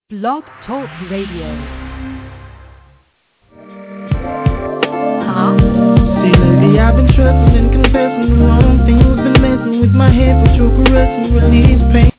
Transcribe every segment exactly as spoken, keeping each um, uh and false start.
Blog Talk Radio. See, lately I've been trusting and confessing the wrong things, been messing with my head, but you're caressing, release pain.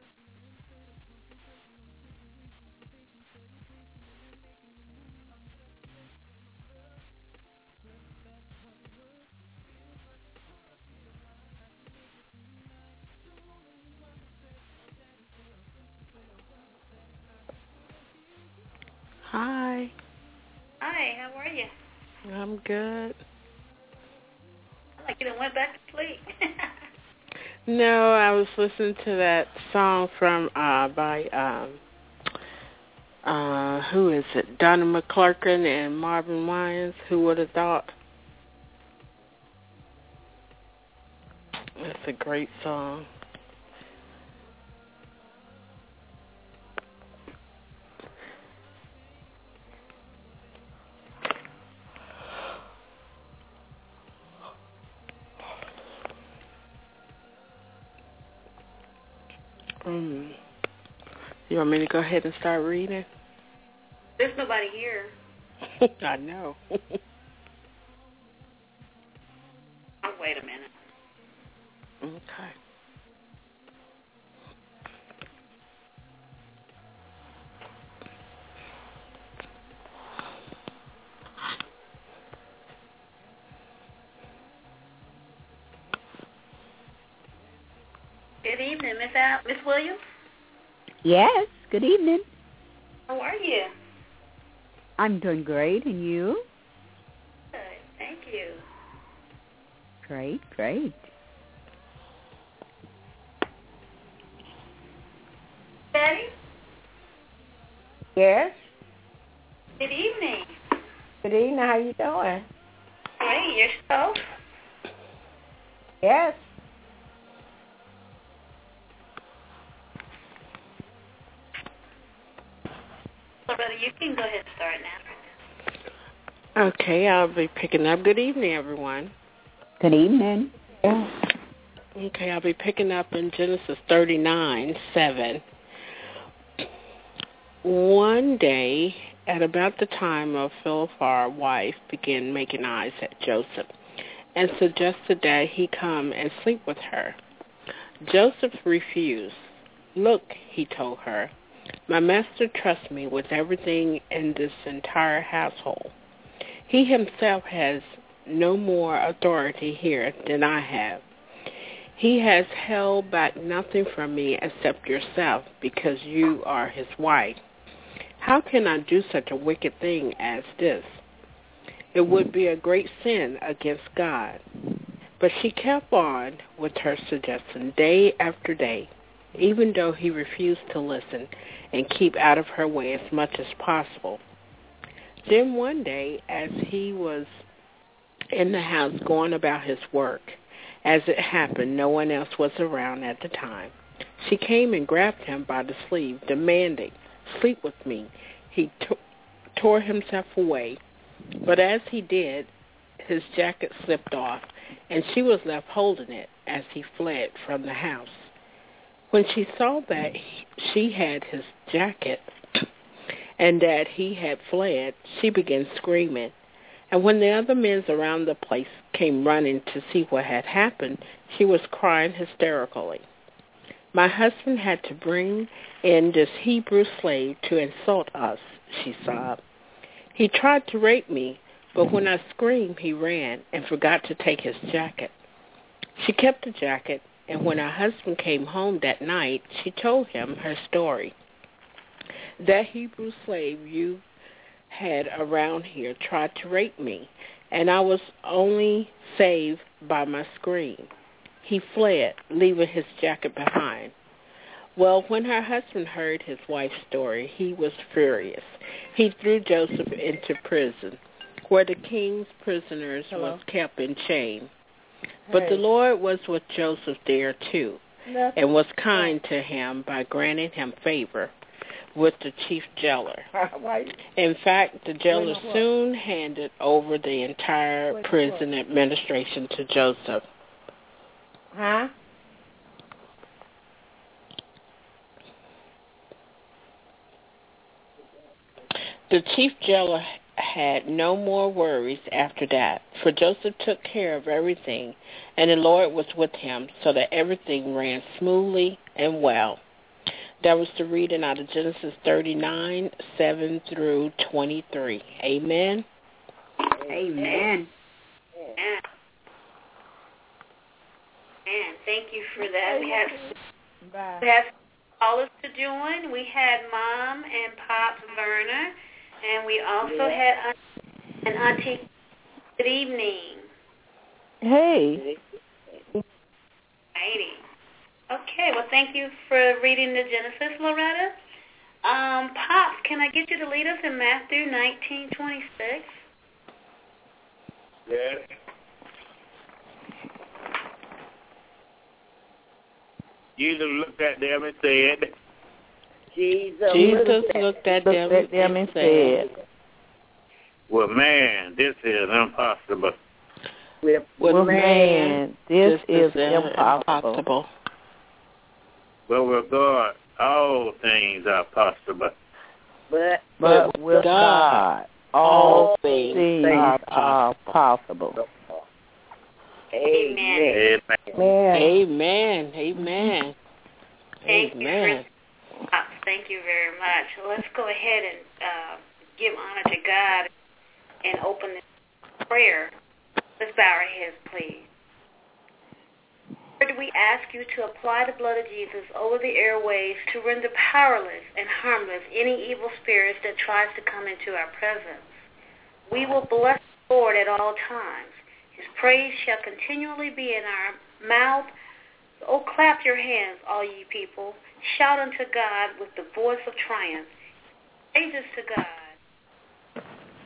Hi. Hi, how are you? I'm good. I like you done went back to sleep. No, I was listening to that song from uh by um uh who is it? Donna McClurkin and Marvin Wines. Who would have thought? It's a great song. Mm. You want me to go ahead and start reading? There's nobody here. I know. Oh, wait a minute. Okay. Good evening, Miss Al- Miss Williams. Yes, good evening. How are you? I'm doing great, and you? Good, thank you. Great, great. Betty? Yes. Good evening. Good evening. How you doing? Great, yourself? Yes. So, brother, you can go ahead and start now. Okay, I'll be picking up. Good evening, everyone. Good evening. Okay, I'll be picking up in Genesis thirty-nine, seven. One day, at about the time of Philiphar's wife began making eyes at Joseph and suggested that he come and sleep with her. Joseph refused. Look, he told her, my master trusts me with everything in this entire household. He himself has no more authority here than I have. He has held back nothing from me except yourself because you are his wife. How can I do such a wicked thing as this? It would be a great sin against God. But she kept on with her suggestion day after day, even though he refused to listen and keep out of her way as much as possible. Then one day, as he was in the house going about his work, as it happened, no one else was around at the time, she came and grabbed him by the sleeve, demanding, sleep with me. He t- tore himself away, but as he did, his jacket slipped off, and she was left holding it as he fled from the house. When she saw that he, she had his jacket and that he had fled, she began screaming. And when the other men around the place came running to see what had happened, she was crying hysterically. My husband had to bring in this Hebrew slave to insult us, she sobbed. He tried to rape me, but when I screamed, he ran and forgot to take his jacket. She kept the jacket, and when her husband came home that night, she told him her story. That Hebrew slave you had around here tried to rape me, and I was only saved by my scream. He fled, leaving his jacket behind. Well, when her husband heard his wife's story, he was furious. He threw Joseph into prison, where the king's prisoners Hello? was kept in chains. But the Lord was with Joseph there too, No. and was kind to him by granting him favor with the chief jailer. Why? In fact, the jailer Wait, what? soon handed over the entire Wait, prison administration to Joseph. Huh? The chief jailer had no more worries after that, for Joseph took care of everything, and the Lord was with him, so that everything ran smoothly and well. That was the reading out of Genesis thirty-nine, seven through twenty-three. Amen. Amen. And, and thank you for that. We had, Bye. we had callers to join. We had Mom and Pop Verner, and we also had an Auntie. Good evening. Hey. Righty. Okay, well, thank you for reading the Genesis, Loretta. Um, Pops, can I get you to lead us in Matthew nineteen twenty-six? Yes. Jesus looked at them and said, Jesus, Jesus looked at them, Looked at them and said, well, man, this is impossible. with, well, man, man, this, this is impossible. impossible. But with God, all things are possible. but But with God, all things things are are possible. Amen. Amen. Amen. Amen. Thank Amen. you, Pops. Thank you very much. Let's go ahead and uh, give honor to God and open this prayer. Let's bow our heads, please. Lord, we ask you to apply the blood of Jesus over the airways to render powerless and harmless any evil spirits that tries to come into our presence. We will bless the Lord at all times. His praise shall continually be in our mouth. Oh, clap your hands, all ye people. Shout unto God with the voice of triumph. Praises to God.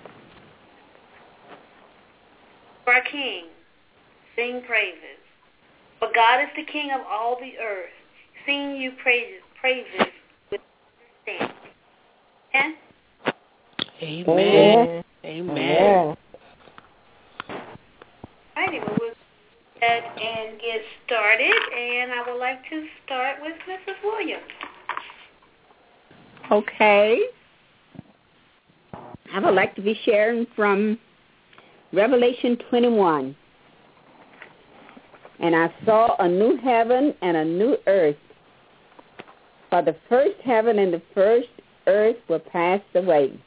For our King, sing praises. For God is the King of all the earth. Sing you praises, praises with understanding. Amen? Amen. Amen. Alrighty, well, we'll go ahead and get started, and I would like to start with Missus Williams. Okay. I would like to be sharing from Revelation twenty-one. And I saw a new heaven and a new earth. For the first heaven and the first earth were passed away,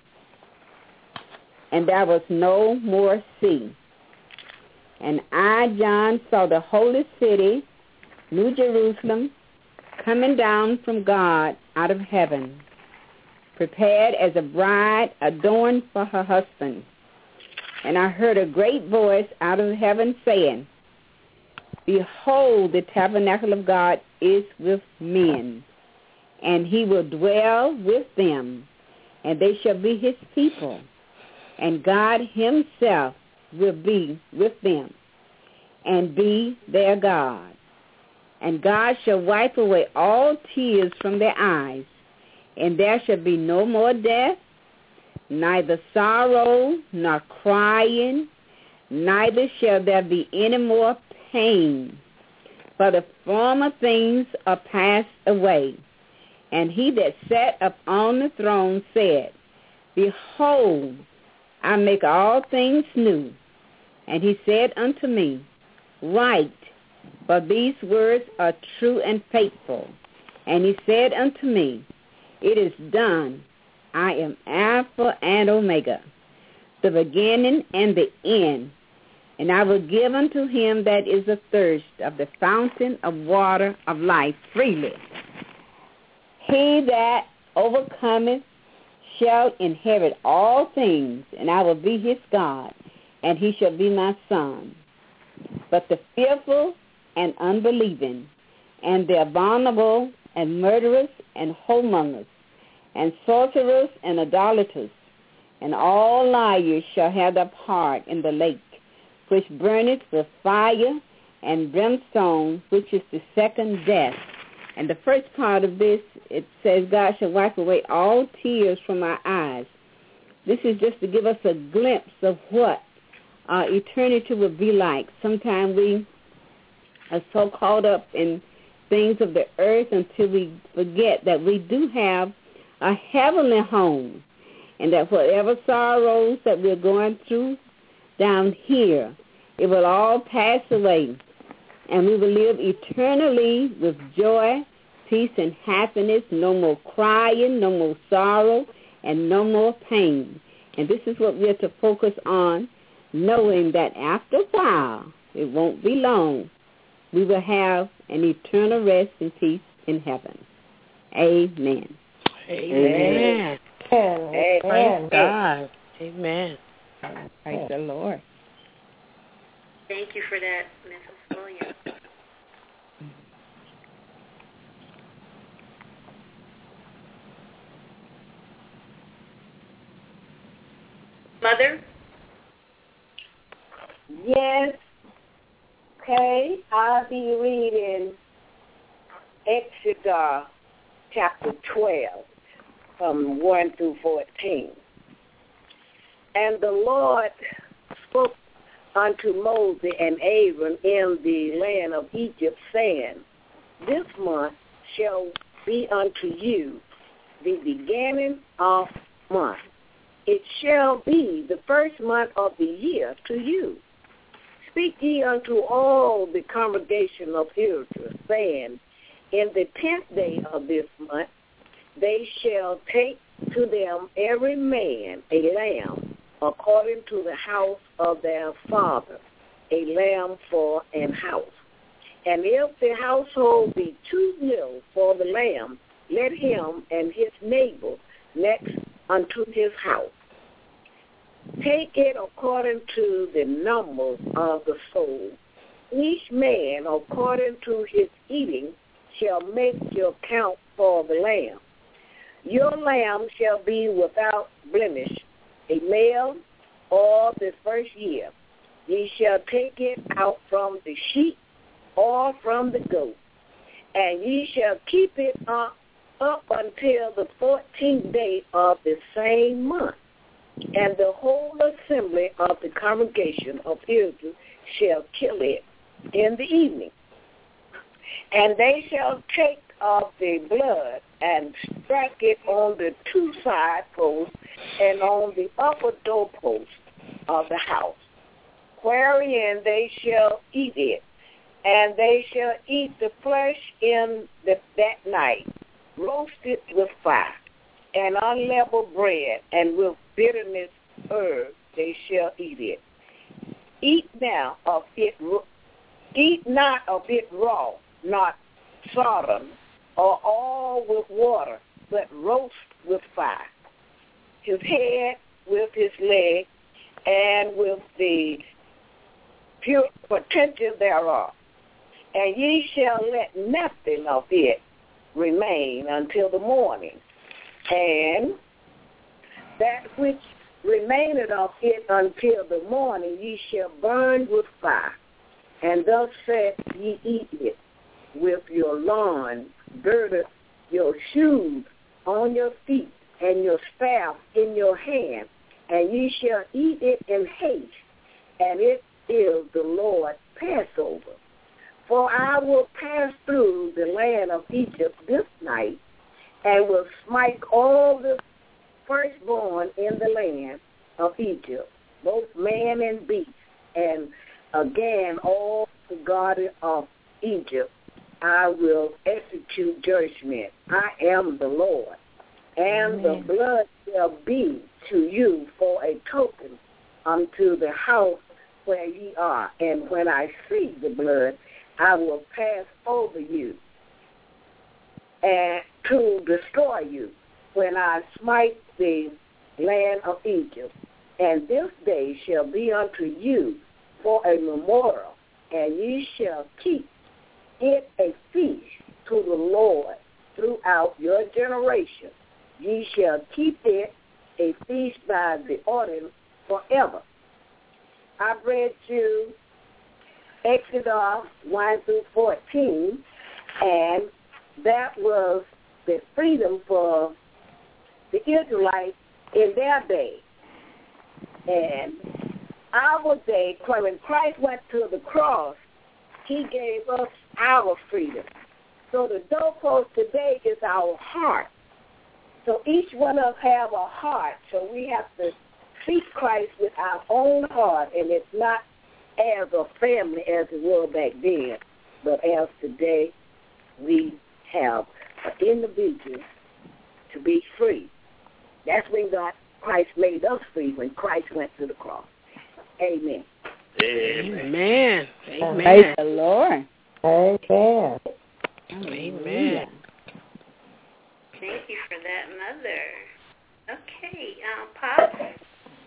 and there was no more sea. And I, John, saw the holy city, New Jerusalem, coming down from God out of heaven, prepared as a bride adorned for her husband. And I heard a great voice out of heaven saying, Behold, the tabernacle of God is with men, and he will dwell with them, and they shall be his people, and God himself will be with them, and be their God. And God shall wipe away all tears from their eyes, and there shall be no more death, neither sorrow nor crying, neither shall there be any more pain, for the former things are passed away. And he that sat upon the throne said, Behold, I make all things new. And he said unto me, Write, for these words are true and faithful. And he said unto me, It is done. I am Alpha and Omega, the beginning and the end. And I will give unto him that is athirst of the fountain of water of life freely. He that overcometh shall inherit all things, and I will be his God, and he shall be my son. But the fearful and unbelieving, and the abominable, and murderers, and whoremongers, and sorcerers, and idolaters, and all liars shall have their part in the lake, which burneth with fire and brimstone, which is the second death. And the first part of this, it says, God shall wipe away all tears from our eyes. This is just to give us a glimpse of what uh, eternity will be like. Sometimes we are so caught up in things of the earth until we forget that we do have a heavenly home. and that whatever sorrows that we're going through down here, it will all pass away, and we will live eternally with joy, peace, and happiness, no more crying, no more sorrow, and no more pain. And this is what we're to focus on, knowing that after a while, it won't be long, we will have an eternal rest and peace in heaven. Amen. Amen. Amen. Praise God. Amen. Praise the Lord. Thank you for that, Missus Williams. Mother? Yes. Okay, I'll be reading Exodus chapter twelve from one through fourteen. And the Lord spoke unto Moses and Aaron in the land of Egypt, saying, This month shall be unto you the beginning of month. It shall be the first month of the year to you. Speak ye unto all the congregation of Israel, saying, In the tenth day of this month they shall take to them every man a lamb, according to the house of their father, a lamb for an house. And if the household be too little for the lamb, let him and his neighbor next unto his house take it according to the numbers of the soul. Each man according to his eating shall make your count for the lamb. Your lamb shall be without blemish, a male or the first year. Ye shall take it out from the sheep or from the goat, and ye shall keep it up, up until the fourteenth day of the same month. And the whole assembly of the congregation of Israel shall kill it in the evening. And they shall take of the blood and strike it on the two side posts and on the upper doorpost of the house, wherein they shall eat it. And they shall eat the flesh in the, that night, roasted with fire, and unleavened bread, and with bitterness herbs they shall eat it. Eat now of it, eat not of it raw, not sodden, or all with water, but roast with fire. His head with his leg, and with the pure potential thereof. And ye shall let nothing of it remain until the morning. And that which remaineth of it until the morning ye shall burn with fire. And thus said ye eat it with your loins, girded your shoes on your feet, and your staff in your hand, and ye shall eat it in haste, and it is the Lord's Passover. For I will pass through the land of Egypt this night, and will smite all the firstborn in the land of Egypt, both man and beast, and again all the garden of Egypt I will execute judgment. I am the Lord. And Amen. The blood shall be to you for a token unto the house where ye are. And when I see the blood, I will pass over you and to destroy you when I smite the land of Egypt. And this day shall be unto you for a memorial, and ye shall keep it a feast to the Lord throughout your generation. Ye shall keep it a feast by the ordinance forever. I read you Exodus one through fourteen, and that was the freedom for the Israelites in their day. And our day, when Christ went to the cross, he gave us our freedom. So the doorpost today is our heart. So each one of us have a heart, so we have to seek Christ with our own heart, and it's not as a family as it was back then, but as today we have an individual to be free. That's when God, Christ made us free, when Christ went to the cross. Amen. Amen. Amen. Praise the Lord. Amen. Amen. Thank you for that, Mother. Okay, um, Pops.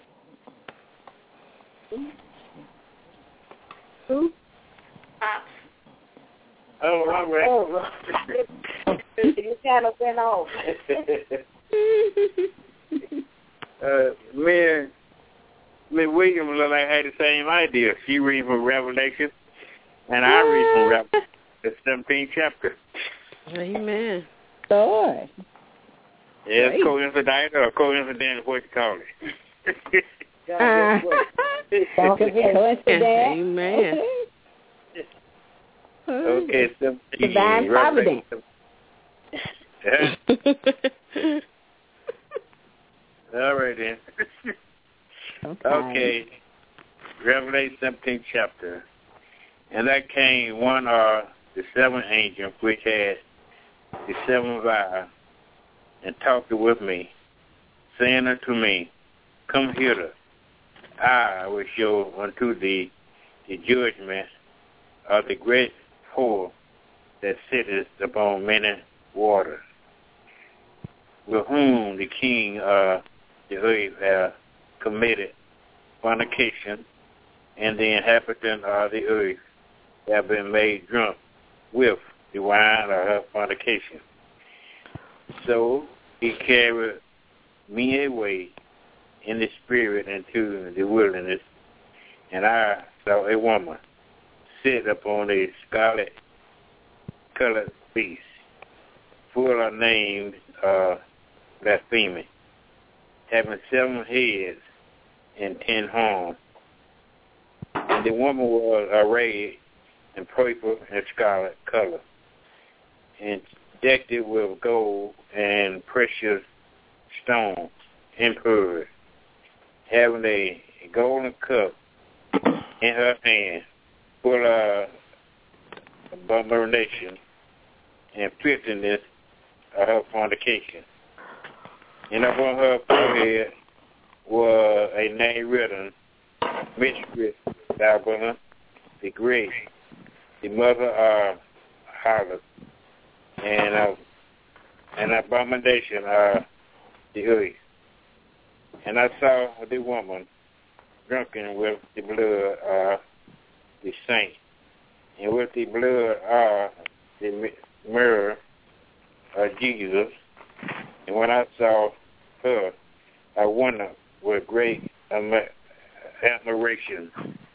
Who? Pops. Oh, all right. Oh, you kind of went off. uh, me and Miss Williams look like had the same idea. She read from Revelation, and I read from Revelation, the seventeenth chapter. Amen. Lord. Yeah, it's coincident or coincident, what you call it. Uh, coincidence. Amen. Okay, seventeen. Divine providence. All right then. Okay. Okay. Revelation seventeenth chapter. And that came one of the seven angels which had the seven vials, and talked with me, saying unto me, Come hither, I will show unto thee the judgment of the great whore that sitteth upon many waters, with whom the king of the earth hath committed fornication, and the inhabitants of the earth have been made drunk with the wine of her fornication. So he carried me away in the spirit into the wilderness, and I saw a woman sit upon a scarlet colored beast, full of names of blasphemy, having seven heads and ten horns. And the woman was arrayed in purple and scarlet color, and decked it with gold and precious stones and pearls, having a golden cup in her hand, full of abomination and filthiness of her fornication. And upon her forehead was a name written, Mistress Babylon the Great, the mother of harlots, and of an abomination of the earth. And I saw the woman drunken with the blood of the saints, and with the blood of the myrrh of Jesus. And when I saw her, I wondered with great admiration.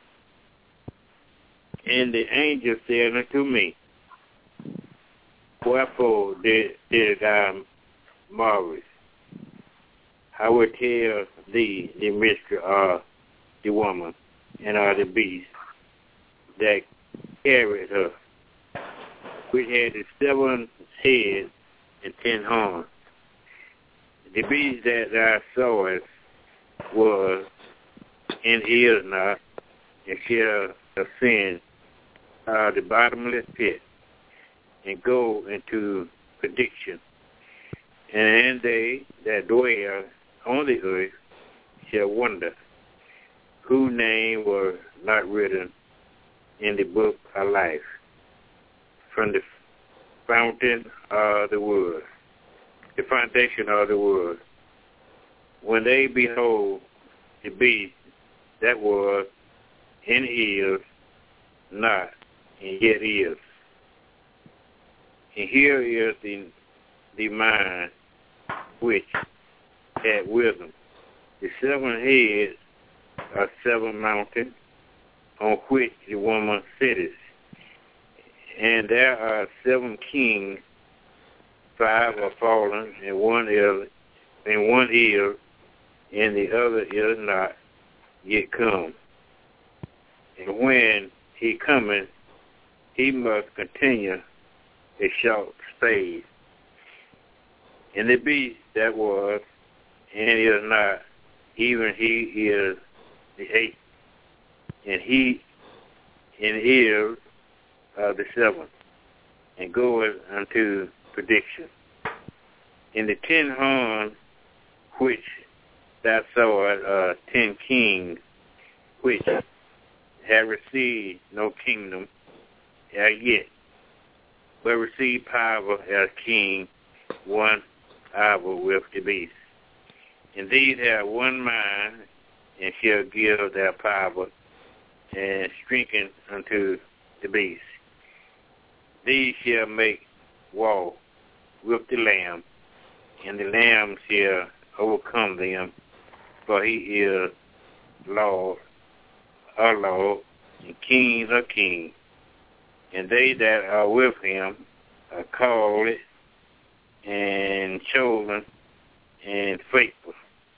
And the angel said unto me, Wherefore did, did I marvel? I will tell thee the mystery of the woman and of the beast that carried her, which had the seven heads and ten horns. The beast that thou sawest was and is not, and shall ascend out of the bottomless pit and go into perdition. And they that dwell on the earth shall wonder, whose name was not written in the book of life from the fountain of the world, the foundation of the world, when they behold the beast that was and is not, and yet is. And here is the the mind which had wisdom. The seven heads are seven mountains on which the woman sitteth, and there are seven kings. Five are fallen, and one is, and one is, and the other is not yet come. And when he cometh, he must continue a short space. And the beast that was, and is not, even he is the eighth, and he and is uh, the seventh, and goeth unto prediction. In the ten horns which thou sawest, uh, ten kings, which have received no kingdom as yet, but receive power as king, one hour with the beast. And these have one mind, and shall give their power and strengthen unto the beast. These shall make war with the Lamb, and the Lamb shall overcome them, for he is Lord, our Lord, and King of kings. And they that are with him are called and chosen and faithful.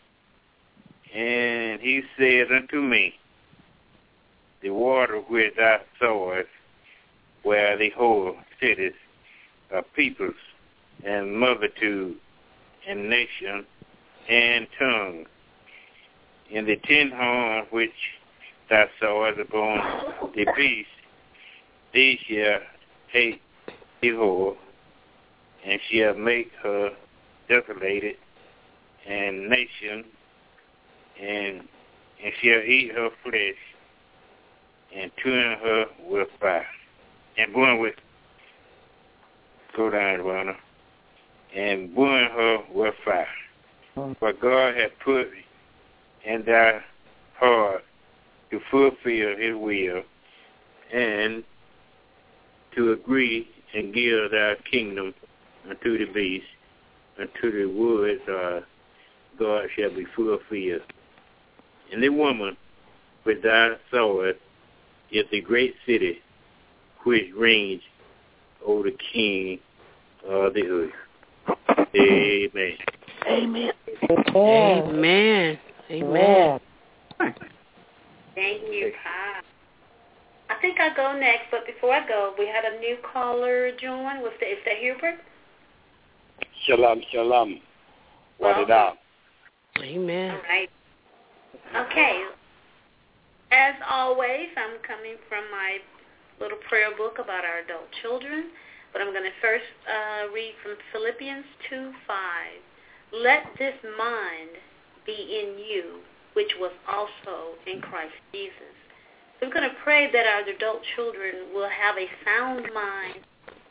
And he said unto me, the water which thou sawest, where the whole cities of peoples and multitude and nation and tongue, in the ten horns which thou sawest upon the beast, these shall hate the whore, and shall make her desolated, and nation, and and shall eat her flesh, and turn her with fire, and burn with, go down, Ronna, and burn her with fire. For God hath put in thy heart to fulfill his will, and to agree and give thy kingdom unto the beast, unto the words uh, God shall be fulfilled. And the woman which thou sawest is the great city which reigns over the king of the earth. Amen. Amen. Amen. Amen. Thank you, Pa. I think I'll go next, but before I go, we had a new caller join. Was that, is that Hubert? Shalom, shalom. What it up? Amen. All right. Okay. As always, I'm coming from my little prayer book about our adult children, but I'm going to first uh, read from Philippians two five. Let this mind be in you, which was also in Christ Jesus. So we're going to pray that our adult children will have a sound mind.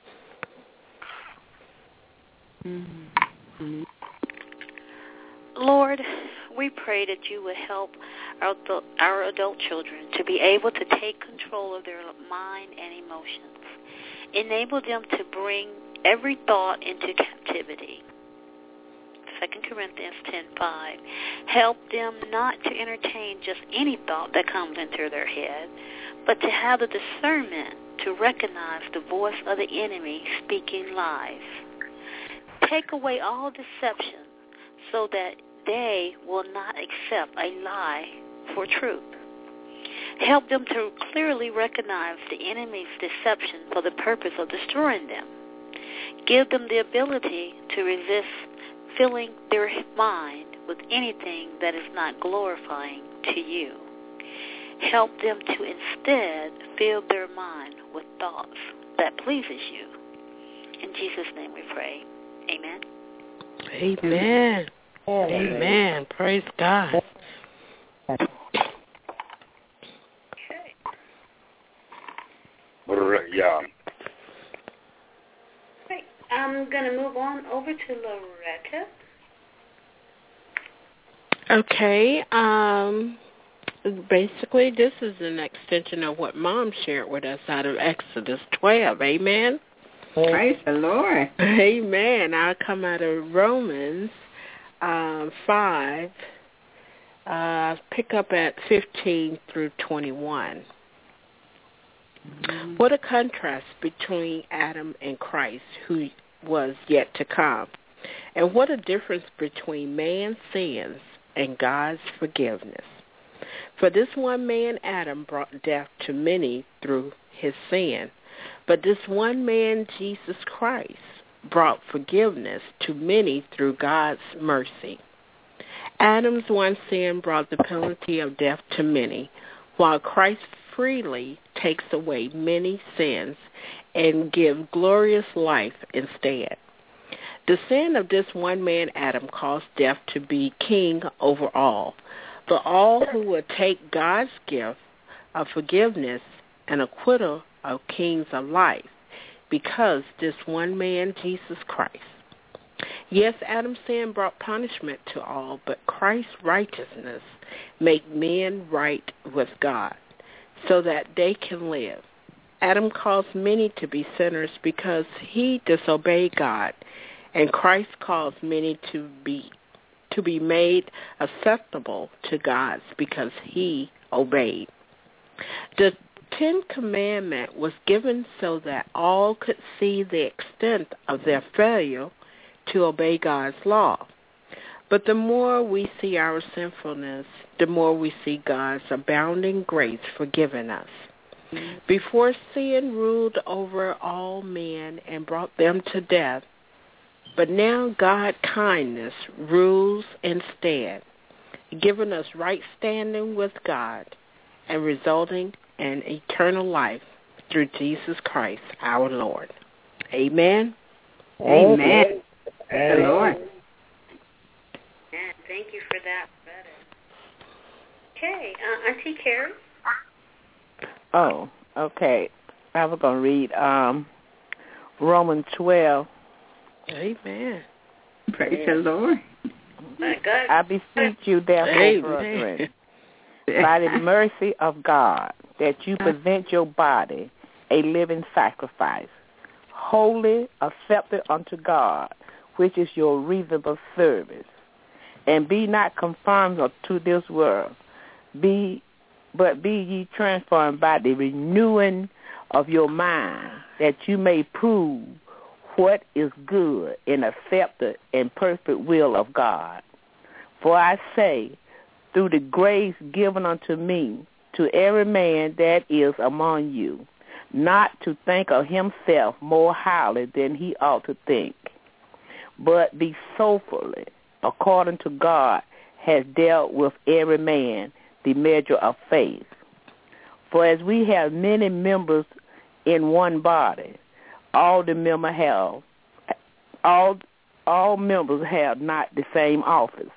Mm-hmm. Lord, we pray that you would help our, our adult children to be able to take control of their mind and emotions. Enable them to bring every thought into captivity. Second Corinthians ten five. Help them not to entertain just any thought that comes into their head, but to have the discernment to recognize the voice of the enemy speaking lies. Take away all deception so that they will not accept a lie for truth. Help them to clearly recognize the enemy's deception for the purpose of destroying them. Give them the ability to resist filling their mind with anything that is not glorifying to you. Help them to instead fill their mind with thoughts that pleases you. In Jesus' name we pray. Amen. Amen. Amen. Amen. Praise God. Okay. Yeah. Great. I'm going to move on over to Loretta. Okay. Um, basically, this is an extension of what Mom shared with us out of Exodus twelve. Amen. Praise the Lord. Amen. I'll come out of Romans um, five. Uh, pick up at fifteen through twenty-one. Mm-hmm. What a contrast between Adam and Christ, who was yet to come. And what a difference between man's sins and God's forgiveness. For this one man, Adam, brought death to many through his sin. But this one man, Jesus Christ, brought forgiveness to many through God's mercy. Adam's one sin brought the penalty of death to many, while Christ freely takes away many sins and gives glorious life instead. The sin of this one man, Adam, caused death to be king over all. But all who will take God's gift of forgiveness and acquittal are kings of life, because this one man, Jesus Christ. Yes, Adam's sin brought punishment to all, but Christ's righteousness make men right with God, so that they can live. Adam caused many to be sinners because he disobeyed God, and Christ caused many to be to be made acceptable to God because he obeyed. The Ten Commandments was given so that all could see the extent of their failure to obey God's law. But the more we see our sinfulness, the more we see God's abounding grace forgiving us. Before sin ruled over all men and brought them to death, but now God's kindness rules instead, giving us right standing with God and resulting in eternal life through Jesus Christ our Lord. Amen. Amen. Amen. Amen. Lord. Amen. Thank you for that, brother. Okay, uh, Auntie Carrie. Oh, okay. I was going to read um, Romans twelve. Amen. Praise the Lord. My God. I beseech you, therefore, brethren, by the mercy of God, that you present your body a living sacrifice, holy, accepted unto God, which is your reasonable service. And be not conformed to this world, be but be ye transformed by the renewing of your mind, that you may prove what is good and accepted and perfect will of God. For I say, through the grace given unto me, to every man that is among you, not to think of himself more highly than he ought to think, but be soberly, according to God has dealt with every man the measure of faith. For as we have many members in one body, all the members have all all members have not the same office.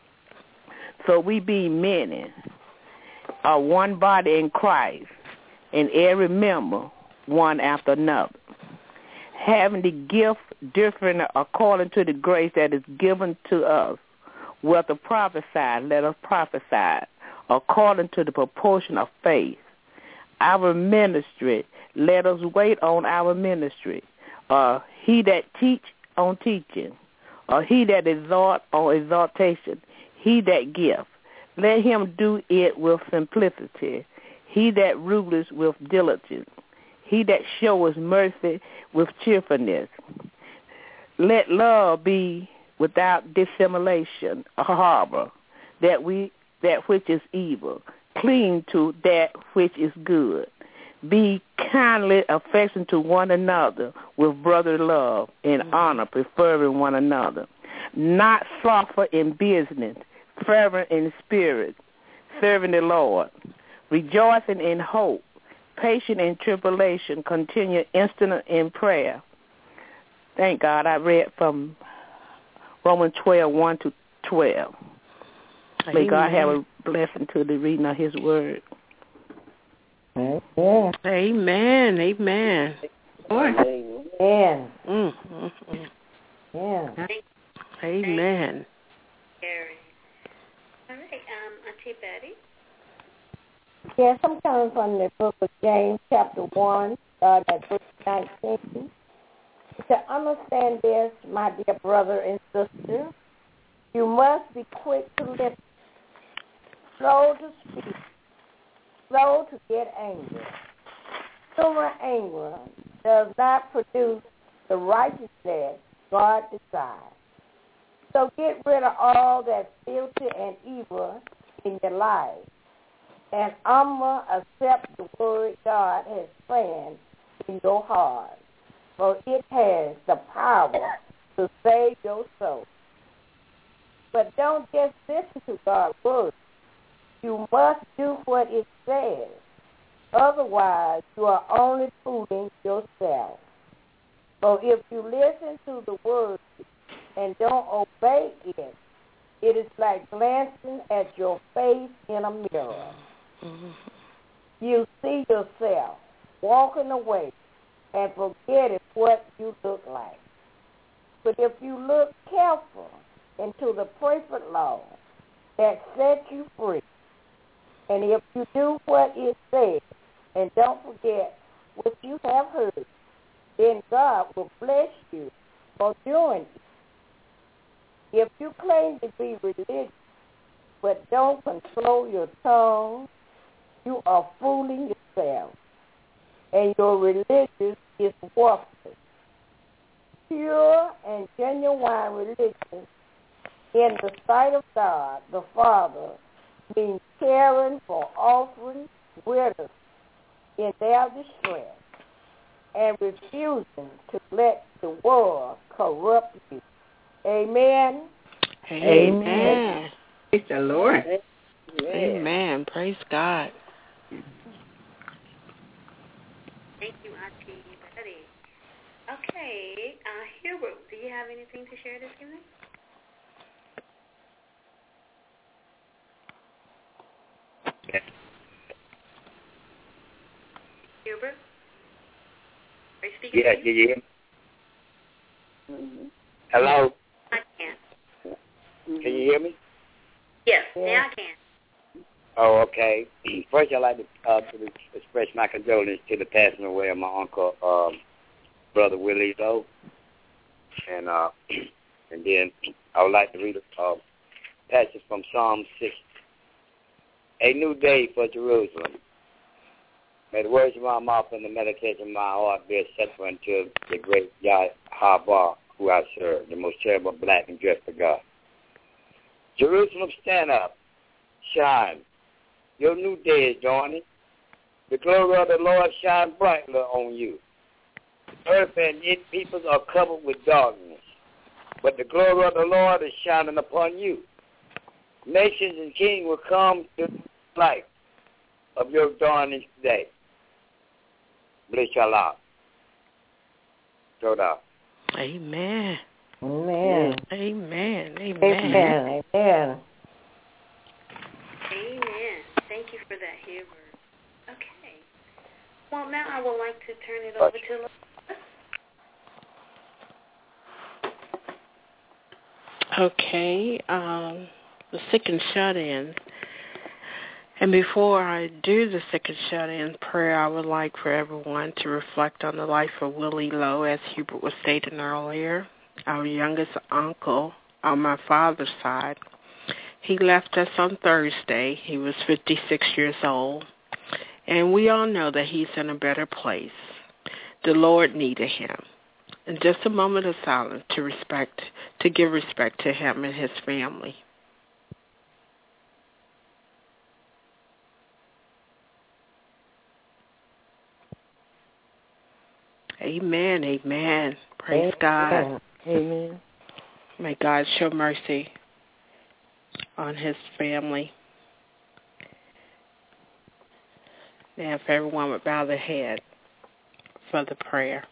So we be many, are one body in Christ, and every member one after another, having the gift different according to the grace that is given to us. Whether prophesy, let us prophesy according to the proportion of faith. Our ministry, let us wait on our ministry. Uh, he that teach on teaching, or he that exhort on exhortation, he that give, let him do it with simplicity. He that ruleth with diligence, he that showeth mercy with cheerfulness. Let love be without dissimulation, a harbor, that we that which is evil, cling to that which is good. Be kindly affectionate to one another with brotherly love and mm-hmm. honor, preferring one another. Not slothful in business, fervent in spirit, serving the Lord, rejoicing in hope, patient in tribulation, continue instant in prayer. Thank God. I read from Romans twelve, one to twelve. Amen. May God have a blessing to the reading of his word. Amen. Amen. Amen. Amen. Mm-hmm. Yeah. Amen. Carrie. All right, um, Auntie Betty. Yes, I'm coming from the book of James, chapter one, uh, at verse nineteen. To understand this, my dear brother and sister, you must be quick to listen, slow to speak, slow to get angry. Silver anger does not produce the righteousness God desires. So get rid of all that filthy and evil in your life, and humble accept the word God has planned in your heart. for it has the power to save your soul. But don't just listen to God's word. You must do what it says. Otherwise, you are only fooling yourself. So if you listen to the word and don't obey it, it is like glancing at your face in a mirror. Mm-hmm. You see yourself walking away and forgetting what you look like. But if you look careful into the perfect law that sets you free, and if you do what it says and don't forget what you have heard, then God will bless you for doing it. If you claim to be religious but don't control your tongue, you are fooling yourself, and your religion is worthless. Pure and genuine religion in the sight of God the Father means caring for orphans, widows in their distress, and refusing to let the world corrupt you. Amen. Amen. Amen. Praise the Lord. Amen. Praise God. Thank you, Auntie Betty. Okay, uh, Hubert, do you have anything to share this evening? Yes. Hubert? Are you speaking Yeah, to can you? you hear me? Mm-hmm. Hello? I can. Mm-hmm. Can you hear me? Yes, yeah. Now I can. Oh, okay. First, I'd like to, uh, to express my condolences to the passing away of my uncle, um, Brother Willie Lowe. And uh, and then I would like to read a uh, passage from Psalm six. A new day for Jerusalem. May the words of my mouth and the meditation of my heart be acceptable unto the great Yahweh who I serve, the most terrible, black, and just for God. Jerusalem, stand up, shine. Your new day is dawning. The glory of the Lord shine brightly on you. Earth and its peoples are covered with darkness, but the glory of the Lord is shining upon you. Nations and kings will come to the light of your dawning day. Bless your life. Toda. Amen. Amen. Amen. Amen. Amen. Amen. Amen. Thank you for that, Hubert. Okay. Well, now I would like to turn it over to Lisa. Okay. Um, the sick and shut-in. And before I do the sick and shut-in prayer, I would like for everyone to reflect on the life of Willie Lowe, as Hubert was stating earlier, our youngest uncle on my father's side. He left us on Thursday. He was fifty-six years old. And we all know that he's in a better place. The Lord needed him. And just a moment of silence to respect, to give respect to him and his family. Amen, amen. Praise amen. God. Amen. May God show mercy on his family. Now, if everyone would bow their head for the prayer.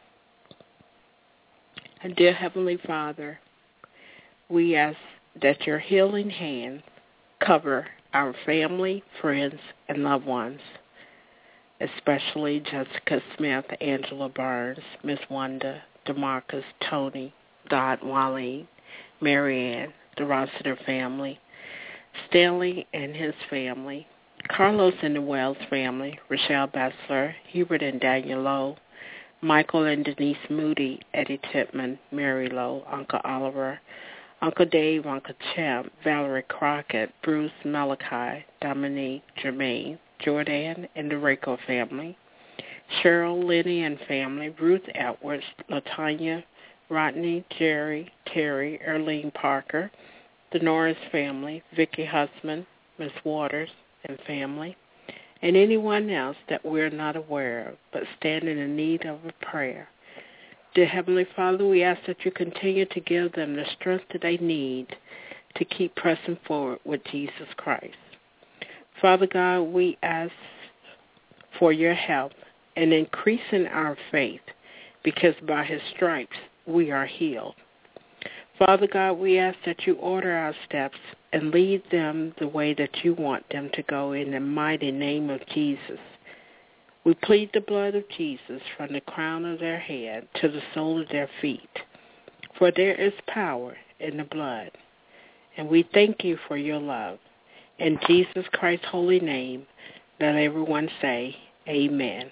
And dear Heavenly Father, we ask that your healing hand cover our family, friends, and loved ones, especially Jessica Smith, Angela Burns, Miss Wanda, DeMarcus, Tony, Dot, Wally, Marianne, the Rossiter family, Stanley and his family, Carlos and the Wells family, Rochelle Bessler, Hubert and Daniel Lowe, Michael and Denise Moody, Eddie Titman, Mary Lowe, Uncle Oliver, Uncle Dave, Uncle Champ, Valerie Crockett, Bruce Malachi, Dominique, Jermaine, Jordan and the Rayco family, Cheryl, Lenny and family, Ruth Edwards, LaTanya, Rodney, Jerry, Terry, Erlene Parker, the Norris family, Vicky Husband, Miss Waters and family, and anyone else that we're not aware of, but standing in need of a prayer. Dear Heavenly Father, we ask that you continue to give them the strength that they need to keep pressing forward with Jesus Christ. Father God, we ask for your help in increasing our faith, because by his stripes we are healed. Father God, we ask that you order our steps and lead them the way that you want them to go in the mighty name of Jesus. We plead the blood of Jesus from the crown of their head to the sole of their feet, for there is power in the blood. And we thank you for your love. In Jesus Christ's holy name, let everyone say amen.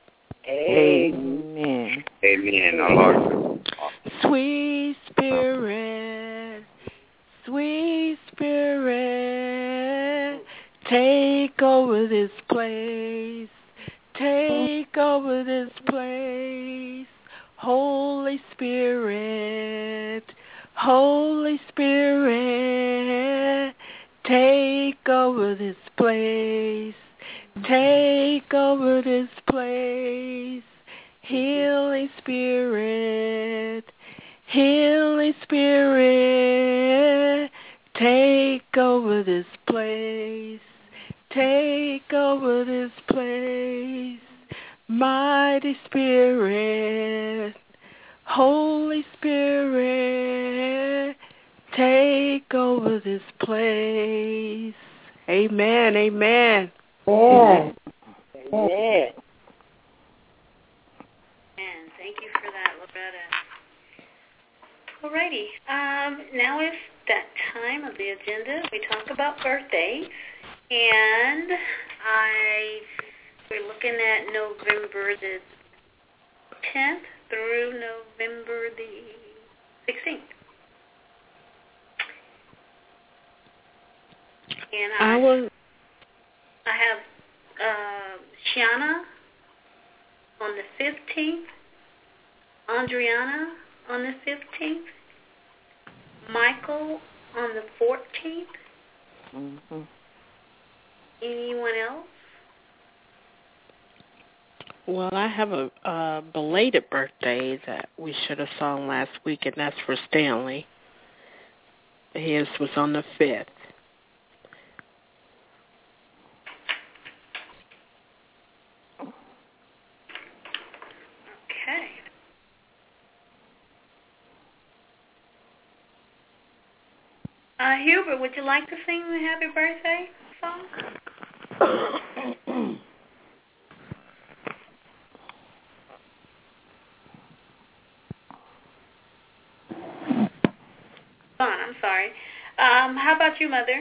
Amen. Amen. Our Lord. Sweet Spirit, sweet Spirit, take over this place. Take over this place. Holy Spirit, Holy Spirit, take over this place. Take over this place. Healing Spirit, Healing Spirit, take over this place. Take over this place. Mighty Spirit, Holy Spirit, take over this place. Amen, amen. Amen. Amen. Amen. Thank you for that, Loretta. Alrighty. Um, now is that time of the agenda. We talk about birthdays, and I we're looking at November the tenth through November the sixteenth. And I, I will. I have uh, Shiana on the fifteenth, Andriana on the fifteenth, Michael on the fourteenth. Mm-hmm. Anyone else? Well, I have a, a belated birthday that we should have sung last week, and that's for Stanley. His was on the fifth. Okay. Uh, Hubert, would you like to sing the happy birthday song? Son, I'm sorry. Um, how about you, Mother?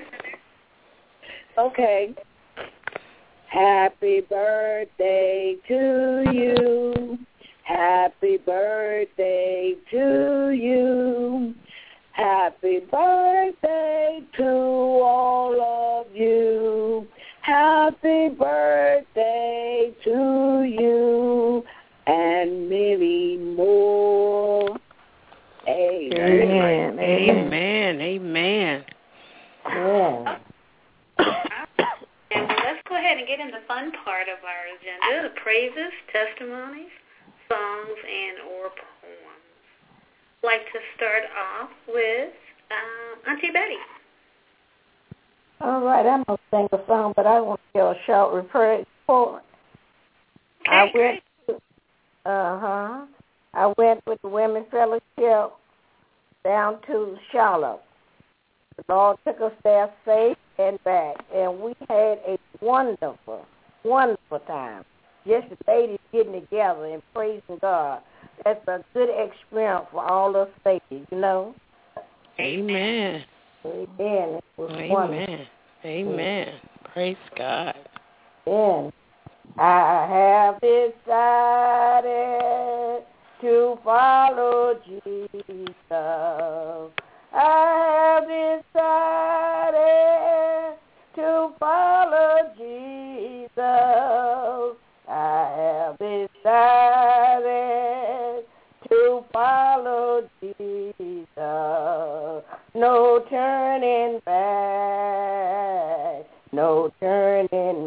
Okay. Happy birthday to you. Happy birthday to you. Happy birthday to all of you. Happy birthday to you and many more. Amen. Amen. Amen. Yeah. And let's go ahead and get in the fun part of our agenda, the praises, testimonies, songs, and or poems. I'd like to start off with uh, Auntie Betty. All right, I'm going to sing a song, but I want to give a short report. Okay, I went great. to, uh-huh. I went with the Women's Fellowship down to Charlotte. The Lord took us there safe and back, and we had a wonderful, wonderful time. Just the ladies getting together and praising God. That's a good experience for all us ladies, you know. Amen. Amen. It was Amen. wonderful. Amen. Praise God. Amen. I have decided to follow Jesus. I have decided to follow Jesus. I have decided to follow Jesus. No turning back. No turning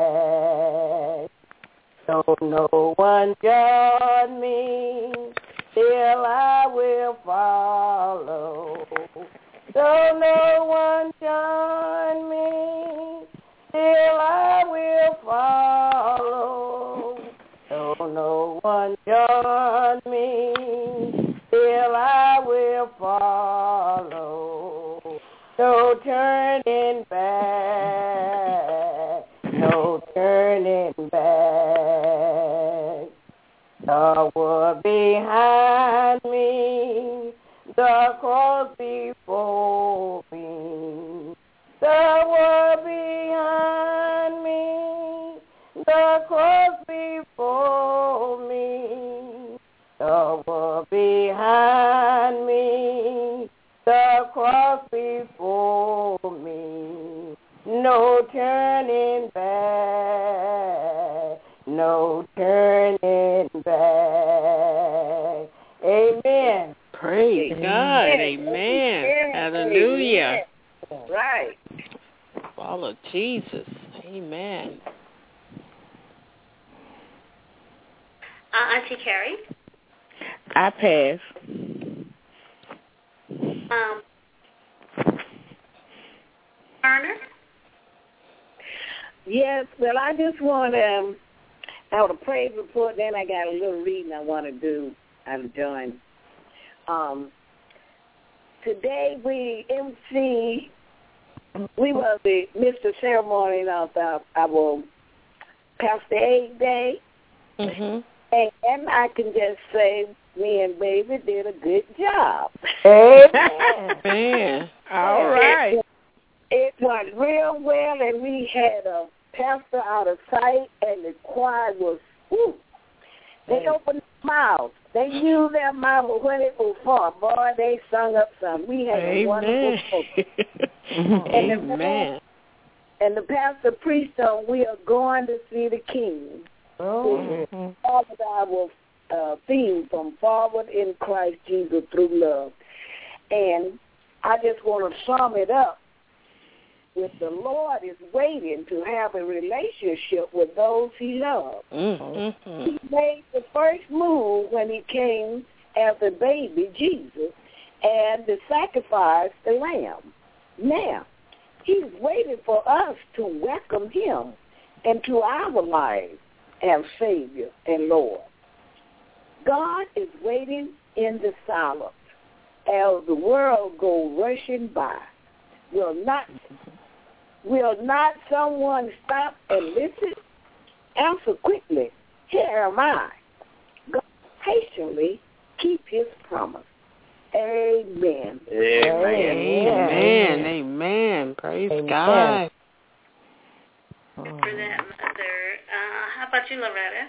back. So no one join me still I will follow. Though no one join me, still I will follow. Though no one join me, still I will follow. No turning back, no turning back. The world behind me, the cross before me. The world behind me, the cross before me. The world behind me, the cross before me. No turning back, no turning back. Amen. Praise Amen. God. Amen. Amen. Hallelujah. Amen. Right. Follow Jesus. Amen. Uh, Auntie Carrie? I pass. Um, Turner? Yes, well, I just want to, um, I have a praise report, then I got a little reading I want to do. I'm joined. Um, today we M C, we were the Mister Ceremony of our, our Pastor Aid Day. Mm-hmm. And, and I can just say me and Baby did a good job. Amen. Man. All right. It, it went real well, and we had a pastor out of sight, and the choir was, whew, they opened their mouths. They knew their mouth when it was for. Boy, they sung up some. We had Amen. a wonderful program. and, Amen. the, and the pastor preached on, we are going to see the King. Oh. All of our uh, theme from Forward in Christ Jesus through love. And I just want to sum it up with the Lord is waiting to have a relationship with those he loves. Mm-hmm. He made the first move when he came as a baby, Jesus, and to sacrifice the lamb. Now, he's waiting for us to welcome him into our lives as Savior and Lord. God is waiting in the silence as the world goes rushing by. Will not Will not someone stop and listen? Answer quickly, here am I. God patiently keep his promise. Amen. Amen. Amen. Amen. Praise Amen. God. For that, Mother. Uh, how about you, Loretta?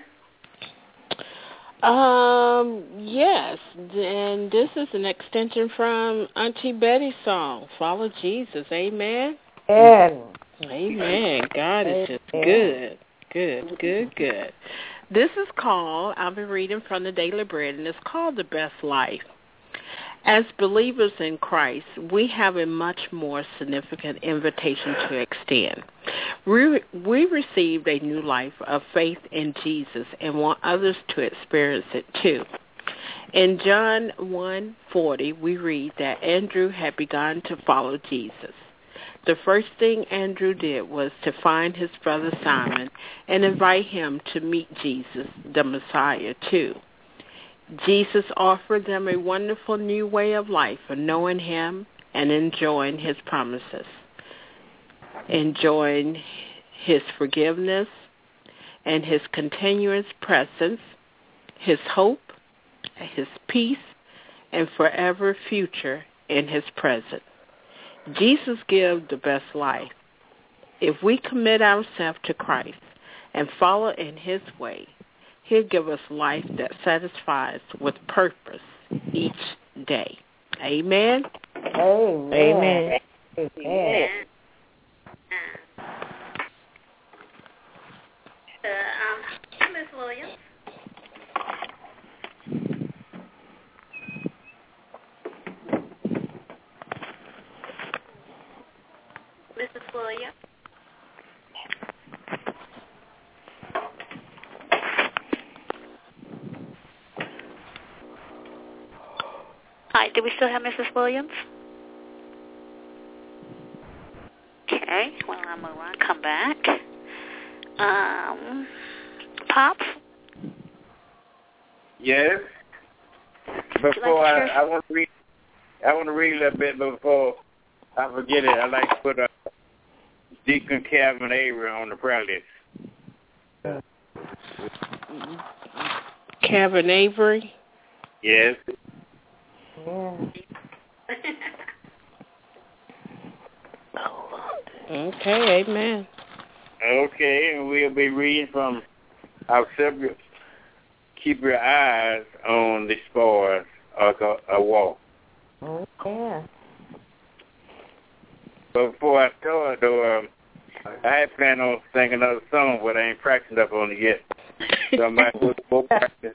Um, yes, and this is an extension from Auntie Betty's song, Follow Jesus. Amen. Amen. Amen. God is just good, good, good, good. This is called, I'll be reading from the Daily Bread, and it's called The Best Life. As believers in Christ, we have a much more significant invitation to extend. We, we received a new life of faith in Jesus and want others to experience it too. In John one forty, we read that Andrew had begun to follow Jesus. The first thing Andrew did was to find his brother Simon and invite him to meet Jesus, the Messiah, too. Jesus offered them a wonderful new way of life of knowing him and enjoying his promises, enjoying his forgiveness and his continuous presence, his hope, his peace, and forever future in his presence. Jesus gives the best life. If we commit ourselves to Christ and follow in his way, he'll give us life that satisfies with purpose each day. Amen? Amen. Amen. Amen. Uh, um, Miss Williams. Missus Williams. do we still have Missus Williams? Okay, well, I'll move on. Come back. Um, Pops? Yes. Before like I, I want to read, I want to read a little bit before I forget it. I like to put uh, Deacon Calvin Avery on the prayer list. Calvin Avery? Yes. Yeah. Okay, amen. Okay, and we'll be reading from our subject. Keep your eyes on the spoils of a wall. Okay. But before I start, though, um, I had planned on singing another song, but I ain't practiced up on it yet. So I might go practice.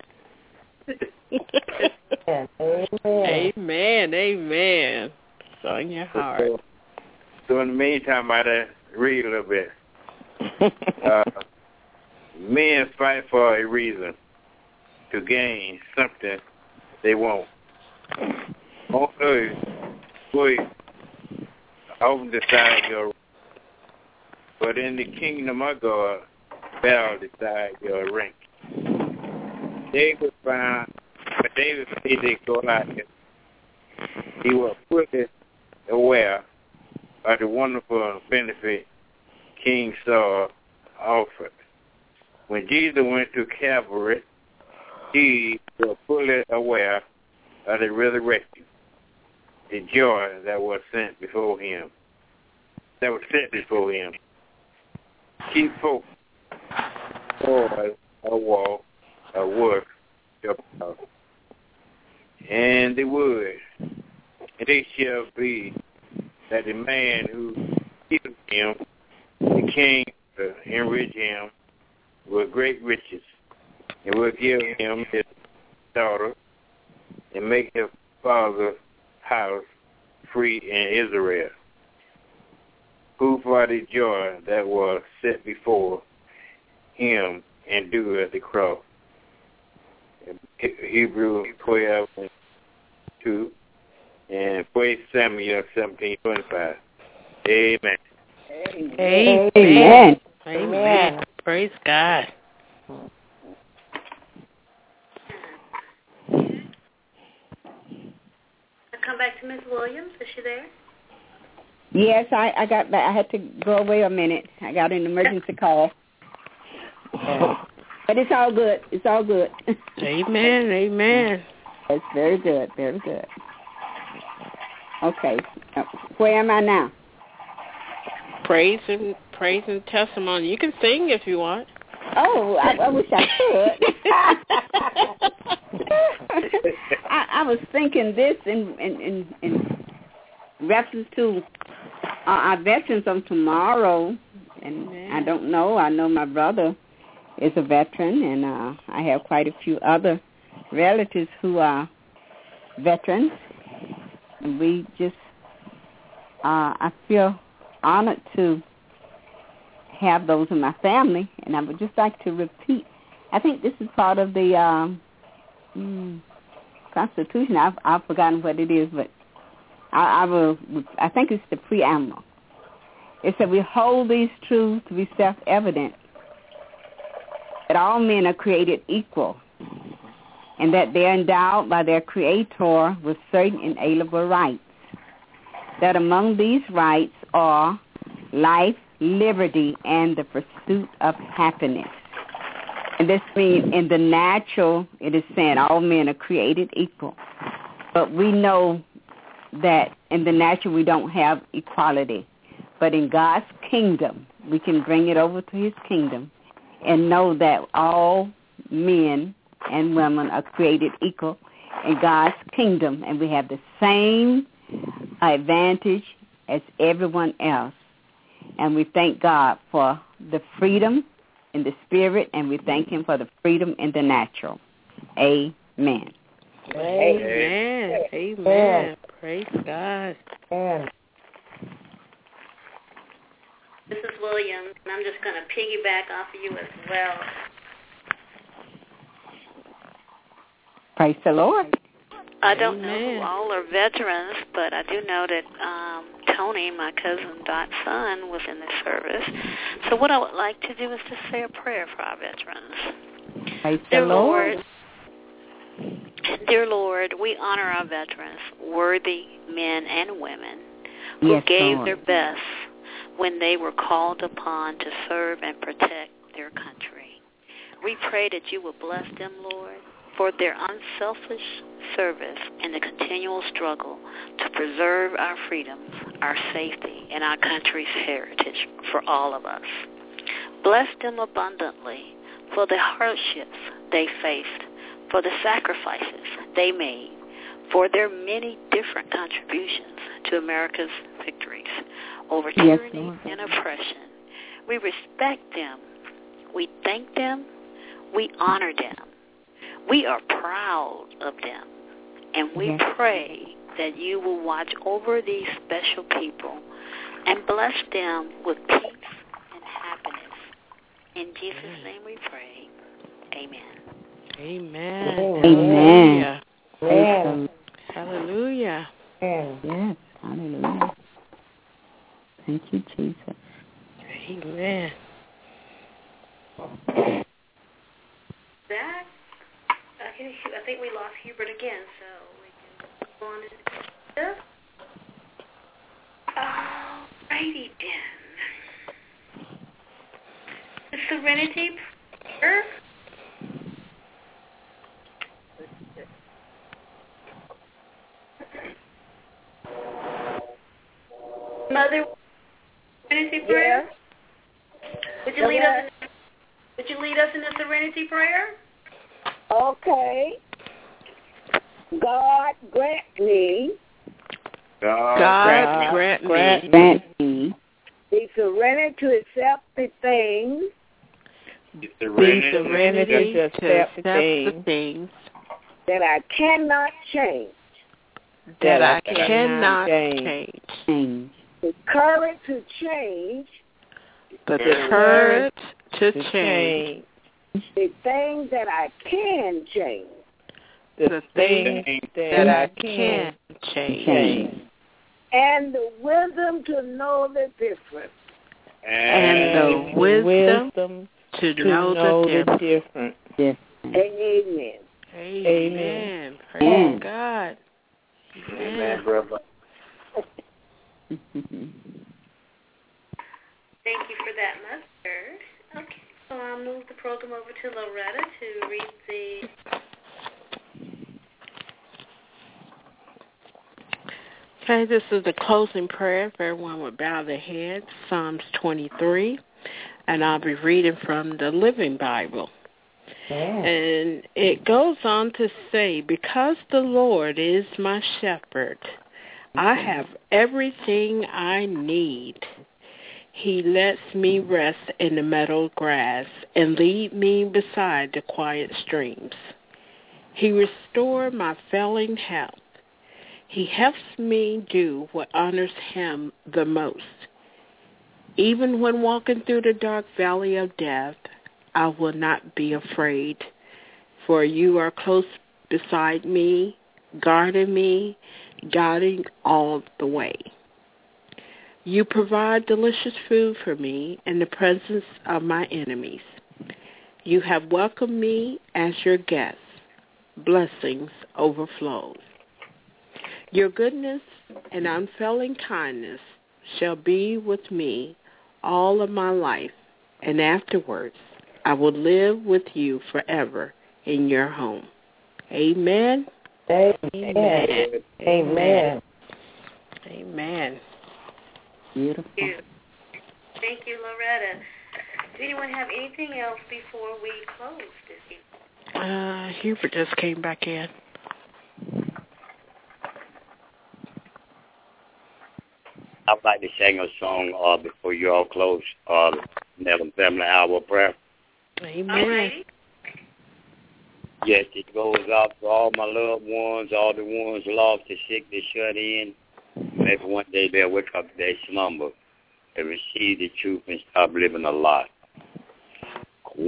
Amen. Amen. Amen. So in your heart. So, so in the meantime, I might read a little bit. uh, men fight for a reason to gain something they want. On earth, we often decide your, but in the kingdom of God, thou decide your rank. David found, but David needed Goliath. He was fully aware of the wonderful benefit King Saul offered. When Jesus went to Calvary, he was fully aware of the resurrection, the joy that was sent before him, that was set before him. Keep focused toward a walk, a work, and the word, and they shall be that the man who killed him, the king, to enrich him with great riches, and will give him his daughter, and make his father's house free in Israel, who for the joy that was set before him endured the cross. Hebrews twelve and two, and First Samuel seventeen twenty-five. Amen. Amen. Amen. Amen. Praise God. Come back to Miss Williams. Is she there? Yes, I, I got back. I had to go away a minute. I got an emergency call. But it's all good. It's all good. Amen. Amen. It's very good. Very good. Okay. Uh, where am I now? Praise and praise and testimony. You can sing if you want. Oh, I, I wish I could. I, I was thinking this in in, in, in reference to uh, our veterans on tomorrow, and Amen. I don't know. I know my brother is a veteran, and uh, I have quite a few other relatives who are veterans. And we just, uh, I feel honored to have those in my family, and I would just like to repeat. I think this is part of the um, mm, Constitution. I've, I've forgotten what it is, but I, I will. I think it's the preamble. It said, "We hold these truths to be self-evident, that all men are created equal, and that they are endowed by their Creator with certain inalienable rights. That among these rights are life, liberty, and the pursuit of happiness." And this means in the natural, it is saying all men are created equal. But we know that in the natural we don't have equality. But in God's kingdom, we can bring it over to his kingdom and know that all men and women are created equal in God's kingdom, and we have the same advantage as everyone else. And we thank God for the freedom in the spirit, and we thank him for the freedom in the natural. Amen. Amen. Amen. Amen. Praise God. Amen. Missus Williams, and I'm just going to piggyback off of you as well. Praise the Lord. I don't Amen. know who all are veterans, but I do know that um, Tony, my cousin Dot's son, was in the service. So what I would like to do is to say a prayer for our veterans. Praise Dear the Lord. Lord, dear Lord, we honor our veterans, worthy men and women, who Yes, gave Lord. their best when they were called upon to serve and protect their country. We pray that you will bless them, Lord, for their unselfish service and the continual struggle to preserve our freedoms, our safety, and our country's heritage for all of us. Bless them abundantly for the hardships they faced, for the sacrifices they made, for their many different contributions to America's victories over Yes, tyranny Lord. and oppression. We respect them. We thank them. We honor them. We are proud of them. And we Yes. pray that you will watch over these special people and bless them with peace and happiness. In Jesus' name we pray. Amen. Amen. Amen. Amen. Hallelujah. Amen. Yes, hallelujah. Thank you, Jesus. Amen. That, I, can, I think we lost Hubert again, so we can go on and this. Alrighty then. The Serenity Prayer. Mother, Serenity Prayer. Would you lead us? Would you lead us in the Serenity Prayer? Okay. God grant me God, God grant, Grant, me grant me the serenity to accept the things the the serenity, serenity to accept the things things that I cannot change, that I cannot cannot change. change, change, the courage to change but the The courage to to change change the things that I can change, the the things things that that I I can can change, change, and the wisdom to know the difference. and the the wisdom wisdom to to know know the the difference. difference. Amen. Amen. Amen. Praise Amen. God. Amen, brother. Thank you for that, Mother. Okay, so I'll move the program over to Loretta to read the. Okay, this is the closing prayer. If everyone would bow their heads, Psalms twenty-three, and I'll be reading from the Living Bible. And it goes on to say, because the Lord is my shepherd, I have everything I need. He lets me rest in the meadow grass and lead me beside the quiet streams. He restored my failing health. He helps me do what honors him the most. Even when walking through the dark valley of death, I will not be afraid, for you are close beside me, guarding me, guiding all the way. You provide delicious food for me in the presence of my enemies. You have welcomed me as your guest. Blessings overflow. Your goodness and unfailing kindness shall be with me all of my life, and afterwards I will live with you forever in your home. Amen. Amen. Amen. Amen. Amen. Beautiful. Thank you. Thank you, Loretta. Does anyone have anything else before we close this evening? Uh, Hubert just came back in. I'd like to sing a song uh, before you all close uh, Neville Family Hour Prayer. Amen. Alrighty. Yes, it goes out to all my loved ones, all the ones lost, the sick, the shut in. Maybe one day they'll wake up their slumber and receive the truth and stop living a lie.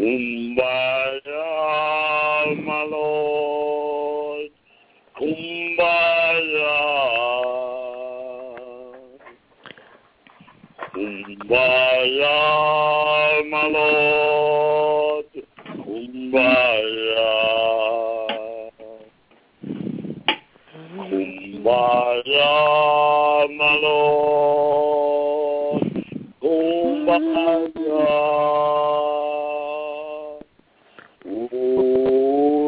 Kumbaya, my Lord. Kumbaya. Kumbaya, my Lord. Kumbaya. Kumbaya, my Lord. Kumbaya. Oh,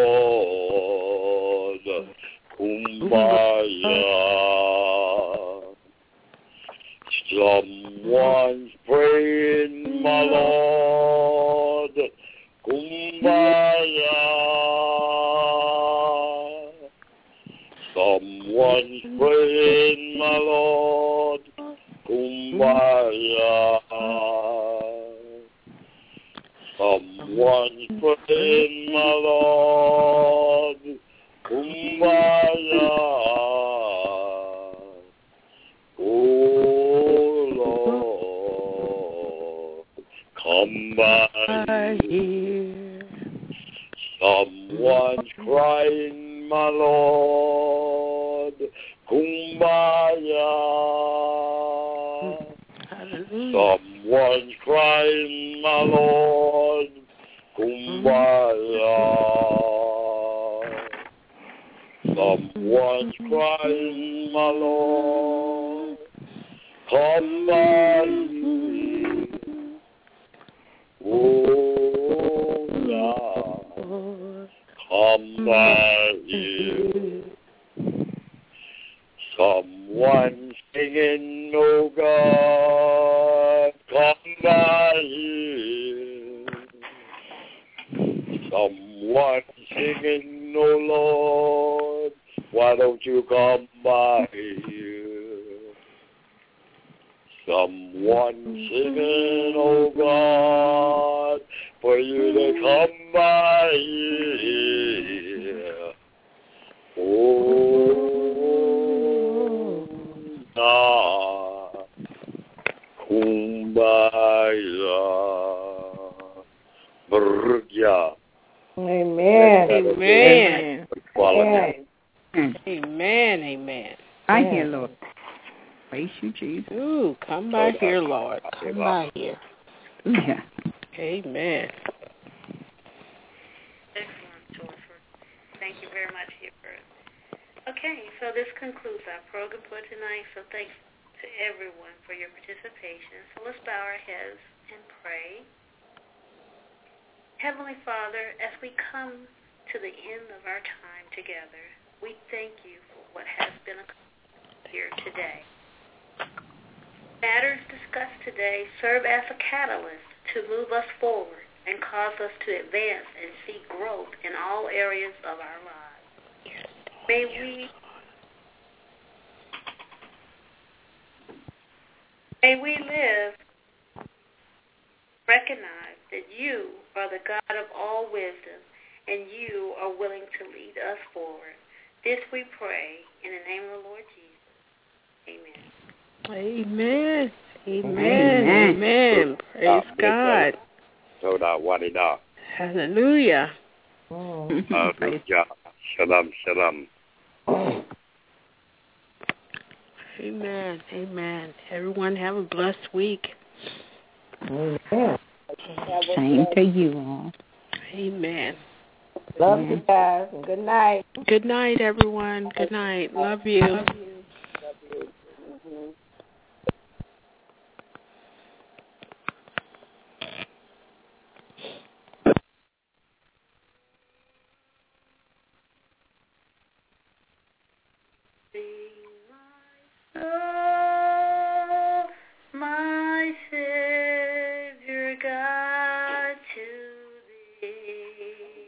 Lord. Kumbaya. Someone's praying, my Lord. Kumbaya. Someone's praying, my Lord. Kumbaya. Someone's praying, my Lord. Kumbaya. Oh, Lord, come by here. Someone's crying, my Lord. Kumbaya. Someone's crying, my Lord. Kumbaya. Someone's crying, my Lord. Come by here. Oh, Lord. Come by here. Someone singing, oh God, come by here. Someone singing, oh Lord, why don't you come by here? Someone singing, oh God, for you to come by here. Oh, God, Kumbaya, Brugya. Amen. Amen. Amen. Amen. Amen. I hear, Lord. Praise you, Jesus. Ooh, come by here, Lord. Come by here. Yeah. Amen. Excellent, Joyford. Thank you very much, Hubert. Okay, so this concludes our program for tonight. So thanks to everyone for your participation. So let's bow our heads and pray. Heavenly Father, as we come to the end of our time together, we thank you for what has been accomplished here today. Matters discussed today serve as a catalyst to move us forward and cause us to advance and see growth in all areas of our lives. May we may we live, recognize that you are the God of all wisdom and you are willing to lead us forward. This we pray in the name of the Lord Jesus. Amen. Amen. Amen. Amen. Praise God. Hallelujah. Hallelujah. Shalom, shalom. Amen. Amen. Everyone have a blessed week. Amen. Same to you all. Amen. Love you guys, and good night. Good night, everyone. Good night. Love you. Love you. Oh, my Savior God, to thee,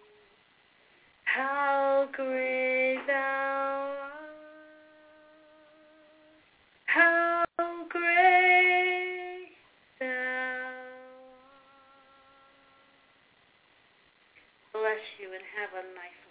how great thou art, how great thou art. Bless you and have a nice